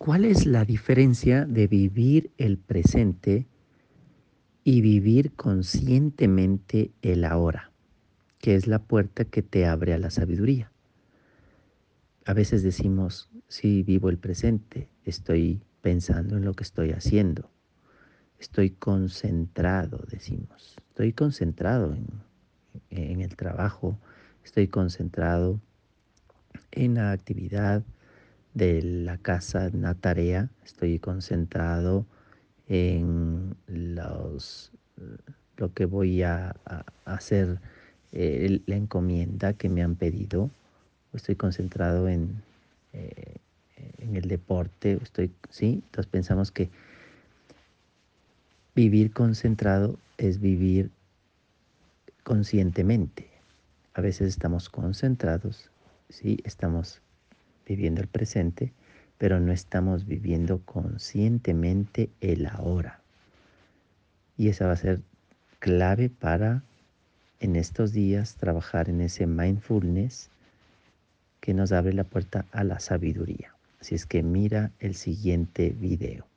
¿Cuál es la diferencia de vivir el presente y vivir conscientemente el ahora? Que es la puerta que te abre a la sabiduría. A veces decimos, sí, vivo el presente, estoy pensando en lo que estoy haciendo, estoy concentrado, decimos, estoy concentrado en el trabajo, estoy concentrado en la actividad de la casa, en la tarea, estoy concentrado en lo que voy a hacer, la encomienda que me han pedido, estoy concentrado eh, en el deporte, ¿sí? Entonces pensamos que vivir concentrado es vivir conscientemente. A veces estamos concentrados, ¿sí? Estamos viviendo el presente, pero no estamos viviendo conscientemente el ahora. Y esa va a ser clave para en estos días trabajar en ese mindfulness que nos abre la puerta a la sabiduría. Así es que mira el siguiente video.